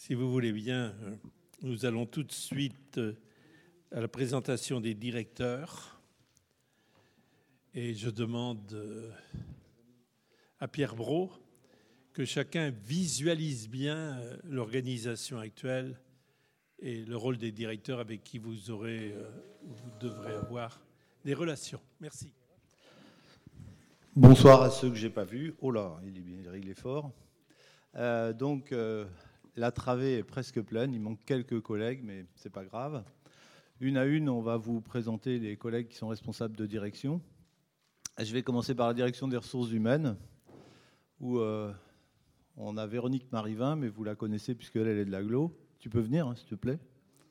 Si vous voulez bien, nous allons tout de suite à la présentation des directeurs. Et je demande à Pierre Brault que chacun visualise bien l'organisation actuelle et le rôle des directeurs avec qui vous devrez avoir des relations. Merci. Bonsoir à ceux que je n'ai pas vus. Oh là, il est fort. La travée est presque pleine. Il manque quelques collègues, mais ce n'est pas grave. Une à une, on va vous présenter les collègues qui sont responsables de direction. Je vais commencer par la direction des ressources humaines, où on a Véronique Marivin, mais vous la connaissez puisqu'elle est de l'Aglo. Tu peux venir, s'il te plaît.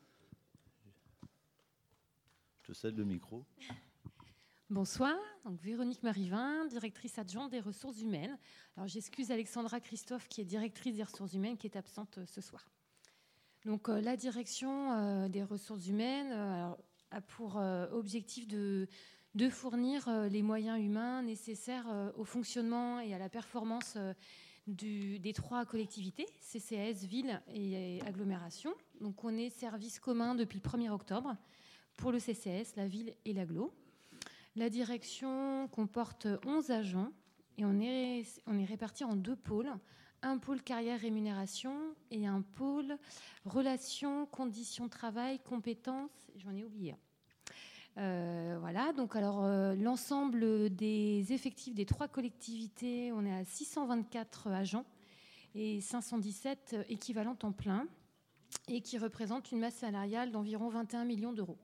Je te cède le micro. Bonsoir, donc Véronique Marivin, directrice adjointe des ressources humaines. Alors j'excuse Alexandra Christophe qui est directrice des ressources humaines qui est absente ce soir. Donc la direction des ressources humaines a pour objectif de fournir les moyens humains nécessaires au fonctionnement et à la performance des trois collectivités, CCAS, ville et agglomération. Donc on est service commun depuis le 1er octobre pour le CCAS, la ville et l'agglo. La direction comporte 11 agents et on est répartis en deux pôles. Un pôle carrière-rémunération et un pôle relations, conditions de travail, compétences. J'en ai oublié. Voilà, donc alors l'ensemble des effectifs des trois collectivités, on est à 624 agents et 517 équivalents temps plein et qui représentent une masse salariale d'environ 21 millions d'euros.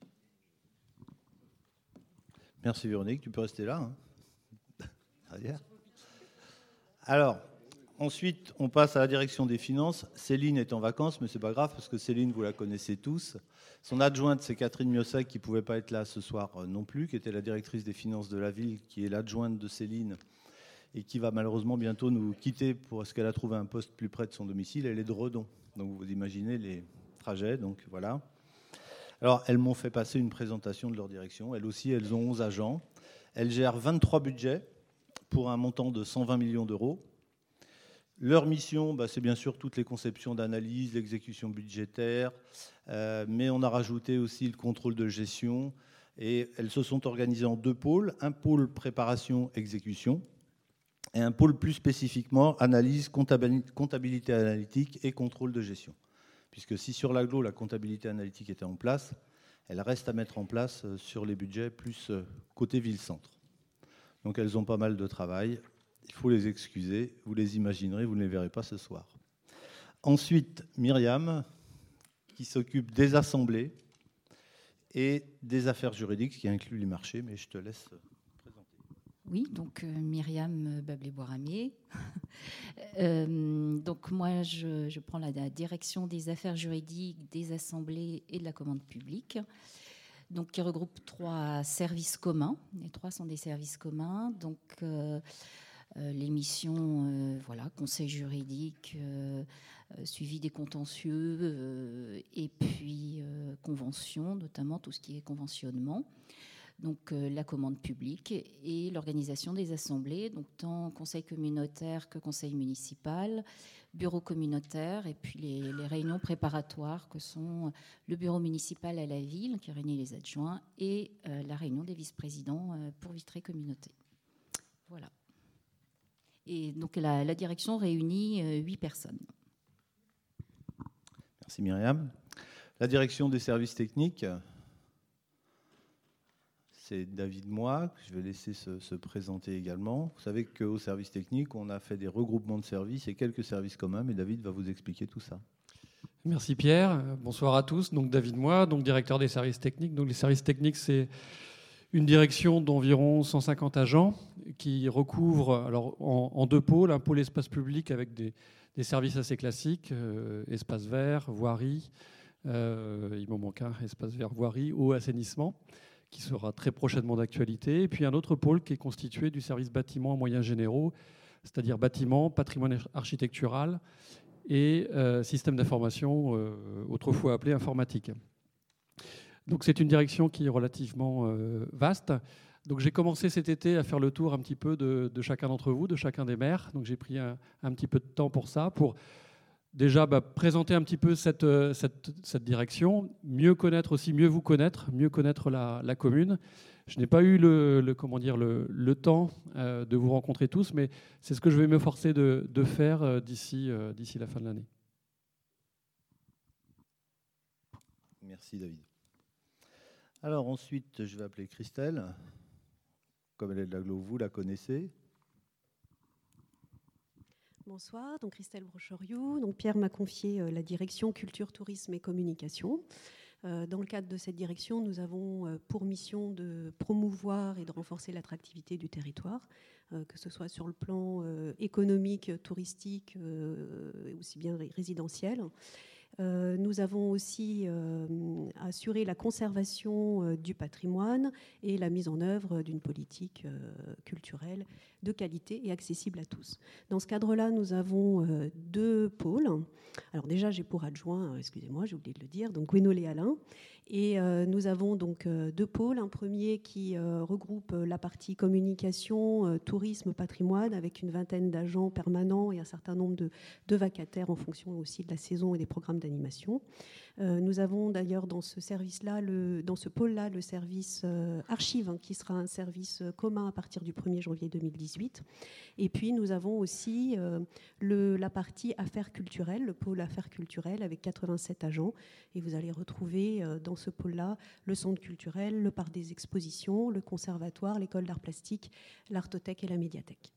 Merci Véronique, tu peux rester là. Alors, ensuite, on passe à la direction des finances. Céline est en vacances, mais ce n'est pas grave, parce que Céline, vous la connaissez tous. Son adjointe, c'est Catherine Miossac, qui ne pouvait pas être là ce soir non plus, qui était la directrice des finances de la ville, qui est l'adjointe de Céline, et qui va malheureusement bientôt nous quitter parce qu'elle a trouvé un poste plus près de son domicile. Elle est de Redon, donc vous imaginez les trajets, donc voilà. Alors, elles m'ont fait passer une présentation de leur direction. Elles aussi, elles ont 11 agents. Elles gèrent 23 budgets pour un montant de 120 millions d'euros. Leur mission, c'est bien sûr toutes les conceptions d'analyse, l'exécution budgétaire, mais on a rajouté aussi le contrôle de gestion. Et elles se sont organisées en deux pôles. Un pôle préparation-exécution et un pôle plus spécifiquement analyse, comptabilité analytique et contrôle de gestion. Puisque si sur l'agglo, la comptabilité analytique était en place, elle reste à mettre en place sur les budgets plus côté ville-centre. Donc elles ont pas mal de travail. Il faut les excuser. Vous les imaginerez, vous ne les verrez pas ce soir. Ensuite, Myriam, qui s'occupe des assemblées et des affaires juridiques, ce qui inclut les marchés, mais je te laisse présenter. Oui, donc Myriam Bablé-Boiramier. Donc moi, je prends la direction des affaires juridiques, des assemblées et de la commande publique, donc qui regroupe 3 services communs. Les 3 sont des services communs. Donc les missions, conseil juridique, suivi des contentieux, et puis convention, notamment tout ce qui est conventionnement. Donc la commande publique et l'organisation des assemblées, donc tant conseil communautaire que conseil municipal, bureau communautaire et puis les réunions préparatoires que sont le bureau municipal à la ville qui réunit les adjoints et la réunion des vice-présidents pour Vitré Communauté. Voilà. Et donc la direction réunit 8 personnes. Merci Myriam. La direction des services techniques, c'est David Moix, que je vais laisser se présenter également. Vous savez qu'au service technique, on a fait des regroupements de services et quelques services communs, mais David va vous expliquer tout ça. Merci Pierre. Bonsoir à tous. Donc David Moix, donc directeur des services techniques. Donc les services techniques, c'est une direction d'environ 150 agents qui recouvre alors, en deux pôles. Un pôle espace public avec des services assez classiques, espace vert, voirie, il m'en manque un, espace vert, voirie, eau, assainissement, qui sera très prochainement d'actualité. Et puis un autre pôle qui est constitué du service bâtiment en moyens généraux, c'est-à-dire bâtiment, patrimoine architectural et système d'information, autrefois appelé informatique. Donc c'est une direction qui est relativement vaste. Donc j'ai commencé cet été à faire le tour un petit peu de chacun d'entre vous, de chacun des maires. Donc j'ai pris un petit peu de temps pour ça, pour déjà présenter un petit peu cette direction, mieux vous connaître, mieux connaître la commune. Je n'ai pas eu le temps de vous rencontrer tous, mais c'est ce que je vais m'efforcer de faire d'ici la fin de l'année. Merci David. Alors ensuite, je vais appeler Christelle. Comme elle est de l'Aglo, vous la connaissez. Bonsoir, donc Christelle Brochoriou. Donc Pierre m'a confié la direction culture, tourisme et communication. Dans le cadre de cette direction, nous avons pour mission de promouvoir et de renforcer l'attractivité du territoire, que ce soit sur le plan économique, touristique, et aussi bien résidentiel. Nous avons aussi assuré la conservation du patrimoine et la mise en œuvre d'une politique culturelle de qualité et accessible à tous. Dans ce cadre-là, nous avons 2 pôles. Alors déjà, j'ai pour adjoint, excusez-moi, j'ai oublié de le dire, donc Gwenolé Alain. Et nous avons donc 2 pôles. Un premier qui regroupe la partie communication, tourisme, patrimoine, avec une vingtaine d'agents permanents et un certain nombre de vacataires en fonction aussi de la saison et des programmes d'animation. Nous avons d'ailleurs dans ce service-là, dans ce pôle-là, le service archives, qui sera un service commun à partir du 1er janvier 2018. Et puis nous avons aussi la partie affaires culturelles, le pôle affaires culturelles avec 87 agents. Et vous allez retrouver dans ce pôle-là le centre culturel, le parc des expositions, le conservatoire, l'école d'art plastique, l'artothèque et la médiathèque.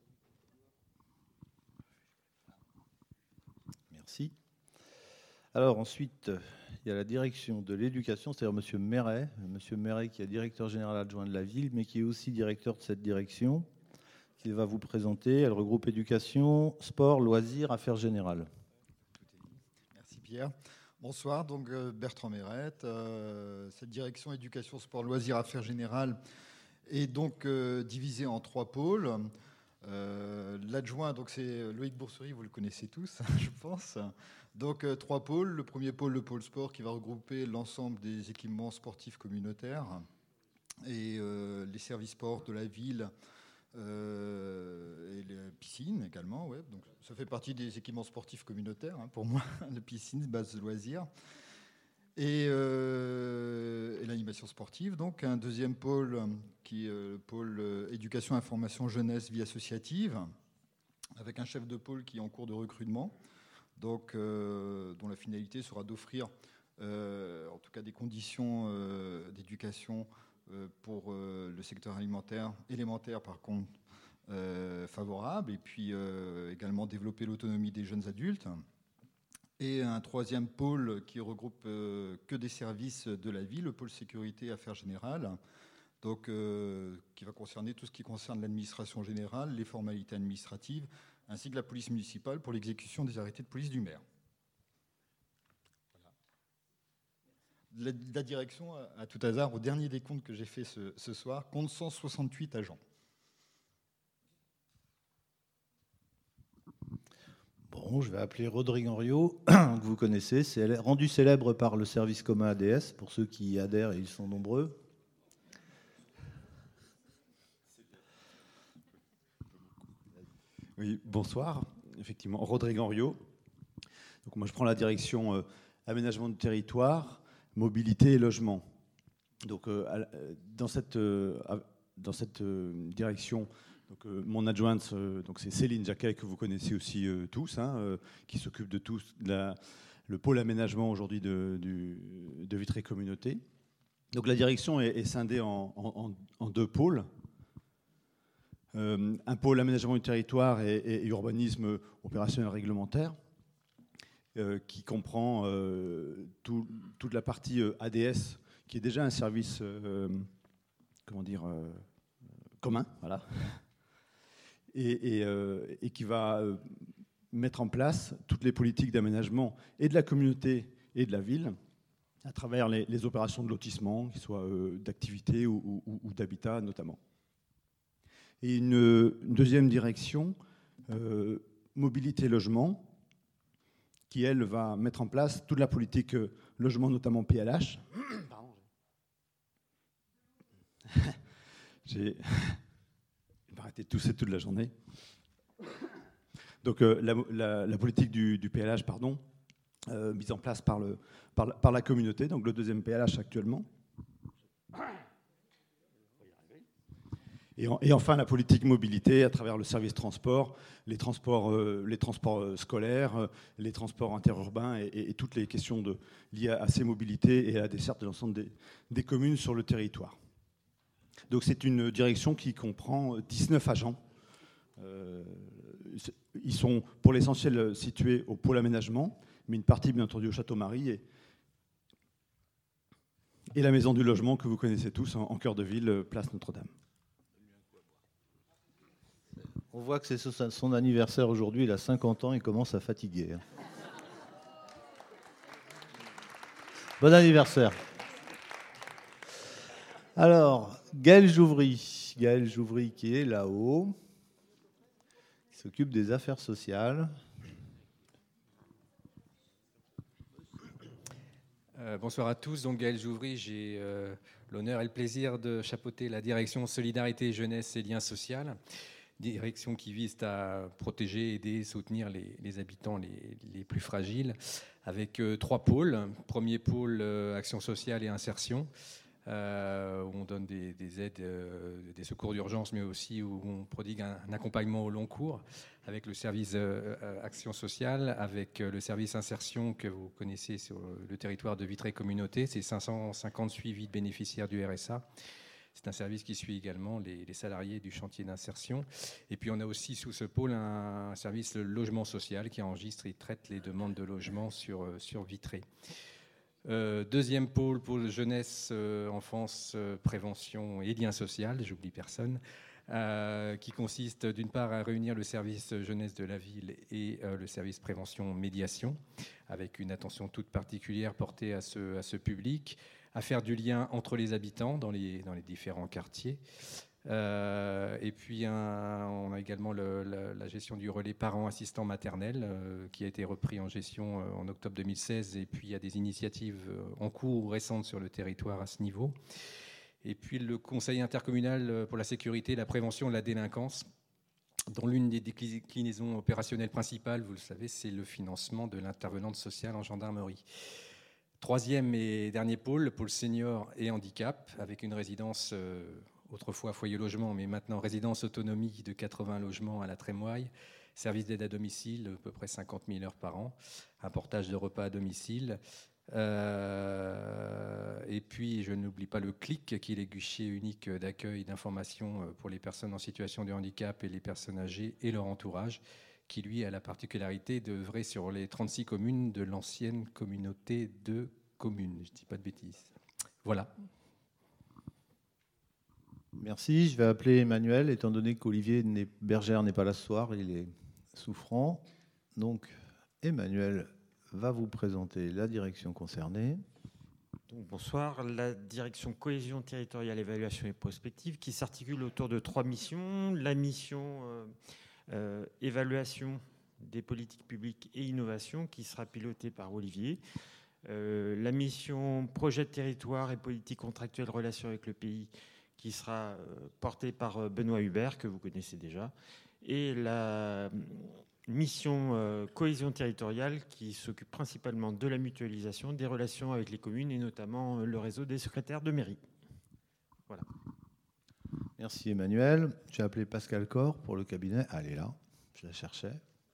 Merci. Alors ensuite, il y a la direction de l'éducation, c'est-à-dire M. Méret. M. Méret qui est directeur général adjoint de la ville, mais qui est aussi directeur de cette direction, qu'il va vous présenter. Elle regroupe éducation, sport, loisirs, affaires générales. Merci Pierre. Bonsoir, donc Bertrand Méret. Cette direction éducation, sport, loisirs, affaires générales est donc divisée en 3 pôles. L'adjoint, donc c'est Loïc Boursery, vous le connaissez tous, je pense. Donc 3 pôles. Le premier pôle, le pôle sport, qui va regrouper l'ensemble des équipements sportifs communautaires et les services sports de la ville et les piscines également. Ouais. Donc ça fait partie des équipements sportifs communautaires pour moi, les piscines, base de loisirs. Et l'animation sportive. Donc un deuxième pôle qui est le pôle éducation, information, jeunesse, vie associative, avec un chef de pôle qui est en cours de recrutement, donc, dont la finalité sera d'offrir en tout cas des conditions d'éducation pour le secteur alimentaire, élémentaire par contre, favorable, et puis également développer l'autonomie des jeunes adultes. Et un troisième pôle qui regroupe que des services de la ville, le pôle sécurité et affaires générales, donc, qui va concerner tout ce qui concerne l'administration générale, les formalités administratives, ainsi que la police municipale pour l'exécution des arrêtés de police du maire. Voilà. La direction, à tout hasard, au dernier décompte que j'ai fait ce soir, compte 168 agents. Bon, je vais appeler Rodrigue Henriot, que vous connaissez. C'est rendu célèbre par le service commun ADS, pour ceux qui y adhèrent, et ils sont nombreux. Oui, bonsoir. Effectivement, Rodrigue Henriot. Donc moi, je prends la direction aménagement du territoire, mobilité et logement. Donc, dans cette direction, donc, mon adjointe, donc c'est Céline Jacquet, que vous connaissez aussi tous, qui s'occupe de tout le pôle aménagement aujourd'hui de Vitré Communauté. Donc la direction est scindée en 2 pôles. Un pôle aménagement du territoire et urbanisme opérationnel réglementaire, qui comprend toute la partie ADS, qui est déjà un service commun, voilà, et qui va mettre en place toutes les politiques d'aménagement et de la communauté et de la ville à travers les opérations de lotissement, qu'ils soient d'activité ou d'habitat notamment. Et une deuxième direction, mobilité-logement, qui, elle, va mettre en place toute la politique logement, notamment PLH. Pardon. Je vais arrêter de tousser toute la journée. Donc la politique du PLH, mise en place par la communauté, donc le deuxième PLH actuellement. Et enfin, la politique mobilité à travers le service transport, les transports scolaires, les transports interurbains et toutes les questions liées à ces mobilités et à la desserte de l'ensemble des communes sur le territoire. Donc c'est une direction qui comprend 19 agents. Ils sont pour l'essentiel situés au pôle aménagement, mais une partie bien entendu au Château-Marie et la maison du logement que vous connaissez tous en cœur de ville, place Notre-Dame. On voit que c'est son anniversaire aujourd'hui, il a 50 ans, il commence à fatiguer. Bon anniversaire. Alors, Gaël Jouvry qui est là-haut, qui s'occupe des affaires sociales. Bonsoir à tous, donc Gaël Jouvry, j'ai l'honneur et le plaisir de chapeauter la direction Solidarité, Jeunesse et Liens Sociaux. Direction qui vise à protéger, aider, soutenir les habitants les plus fragiles, avec 3 pôles. Premier pôle, action sociale et insertion, où on donne des aides, des secours d'urgence, mais aussi où on prodigue un accompagnement au long cours, avec le service action sociale, avec le service insertion que vous connaissez sur le territoire de Vitré Communauté. C'est 550 suivis de bénéficiaires du RSA. C'est un service qui suit également les salariés du chantier d'insertion. Et puis on a aussi sous ce pôle un service logement social qui enregistre et traite les demandes de logement sur Vitré. Deuxième pôle jeunesse, enfance, prévention et liens sociaux, j'oublie personne, qui consiste d'une part à réunir le service jeunesse de la ville et le service prévention médiation, avec une attention toute particulière portée à ce public, à faire du lien entre les habitants dans les différents quartiers. Et puis on a également la gestion du relais parents assistants maternels qui a été repris en gestion en octobre 2016, et puis il y a des initiatives en cours récentes sur le territoire à ce niveau. Et puis le Conseil intercommunal pour la sécurité, la prévention et la délinquance, dont l'une des déclinaisons opérationnelles principales, vous le savez, c'est le financement de l'intervenante sociale en gendarmerie. Troisième et dernier pôle, le pôle senior et handicap, avec une résidence, autrefois foyer logement, mais maintenant résidence autonomie de 80 logements à la Trémoille, service d'aide à domicile, à peu près 50 000 heures par an, un portage de repas à domicile. Et puis, je n'oublie pas le CLIC, qui est le guichet unique d'accueil d'information pour les personnes en situation de handicap et les personnes âgées et leur entourage, qui lui a la particularité d'œuvrer sur les 36 communes de l'ancienne communauté de communes. Je ne dis pas de bêtises. Voilà. Merci. Je vais appeler Emmanuel, étant donné qu'Olivier Bergère n'est pas là ce soir, il est souffrant. Donc, Emmanuel va vous présenter la direction concernée. Donc, bonsoir. La direction cohésion territoriale, évaluation et prospective, qui s'articule autour de 3 missions. La mission évaluation des politiques publiques et innovation, qui sera pilotée par Olivier. La mission projet de territoire et politique contractuelle relation avec le pays, qui sera portée par Benoît Hubert, que vous connaissez déjà. Et la mission cohésion territoriale, qui s'occupe principalement de la mutualisation des relations avec les communes et notamment le réseau des secrétaires de mairie. Voilà. Merci Emmanuel. J'ai appelé Pascal Corr pour le cabinet. Ah, elle est là, je la cherchais.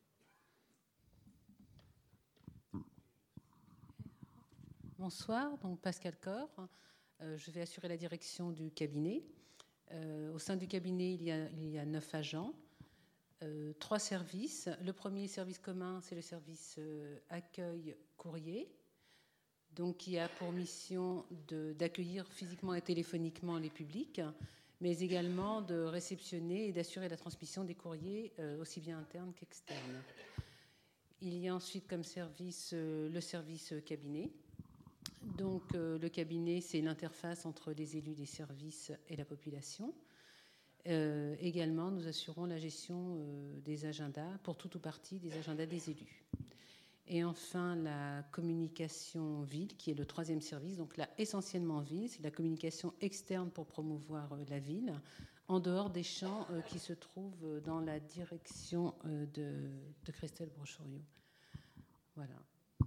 Bonsoir, donc Pascal Corr. Je vais assurer la direction du cabinet. Au sein du cabinet, il y a 9 agents, 3 services. Le premier service commun, c'est le service accueil courrier, donc qui a pour mission d'accueillir physiquement et téléphoniquement les publics, mais également de réceptionner et d'assurer la transmission des courriers aussi bien internes qu'externes. Il y a ensuite comme service le service cabinet. Donc le cabinet, c'est l'interface entre les élus des services et la population. Également, nous assurons la gestion des agendas, pour tout ou partie des agendas des élus. Et enfin, la communication ville, qui est le 3e service. Donc là, essentiellement ville, c'est la communication externe pour promouvoir la ville, en dehors des champs qui se trouvent dans la direction de Christelle Brochoriou. Voilà.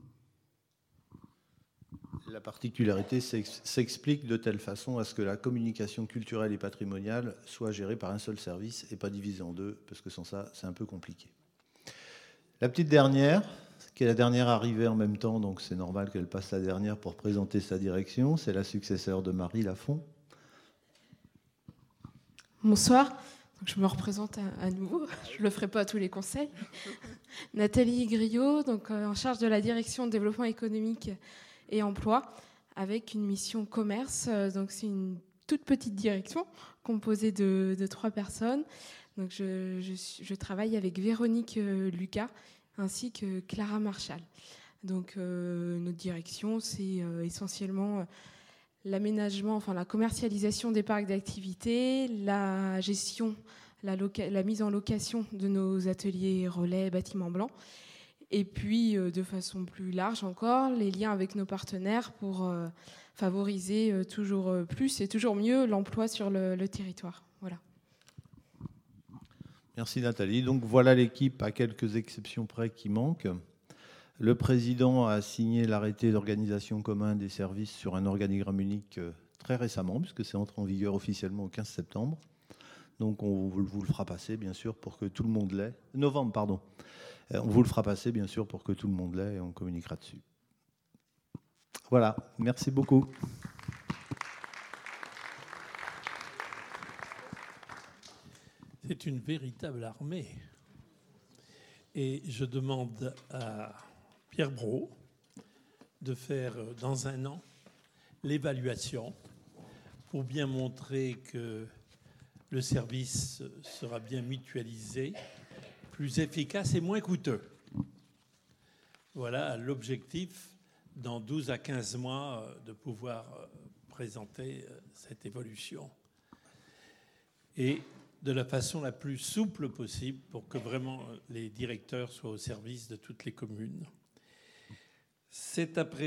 La particularité s'explique de telle façon à ce que la communication culturelle et patrimoniale soit gérée par un seul service et pas divisée en deux, parce que sans ça, c'est un peu compliqué. La petite dernière, qui est la dernière arrivée en même temps, donc c'est normal qu'elle passe la dernière pour présenter sa direction, c'est la successeur de Marie Lafont. Bonsoir, donc je me représente à nouveau, je ne le ferai pas à tous les conseils. Nathalie Griot, donc en charge de la direction de développement économique et emploi, avec une mission commerce. Donc c'est une toute petite direction composée de 3 personnes. Donc je travaille avec Véronique Lucas ainsi que Clara Marchal. Donc notre direction, c'est essentiellement l'aménagement, enfin la commercialisation des parcs d'activités, la gestion, la mise en location de nos ateliers relais bâtiments blancs, et puis de façon plus large encore, les liens avec nos partenaires pour favoriser toujours plus et toujours mieux l'emploi sur le territoire. Voilà. Merci Nathalie. Donc voilà l'équipe, à quelques exceptions près, qui manque. Le président a signé l'arrêté d'organisation commun des services sur un organigramme unique très récemment, puisque c'est entré en vigueur officiellement au 15 septembre. Donc on vous le fera passer, bien sûr, pour que tout le monde l'ait. Novembre, pardon. On vous le fera passer, bien sûr, pour que tout le monde l'ait, et on communiquera dessus. Voilà, merci beaucoup. C'est une véritable armée. Et je demande à Pierre Brault de faire dans un an l'évaluation pour bien montrer que le service sera bien mutualisé, plus efficace et moins coûteux. Voilà l'objectif, dans 12 à 15 mois, de pouvoir présenter cette évolution. Et de la façon la plus souple possible pour que vraiment les directeurs soient au service de toutes les communes. C'est après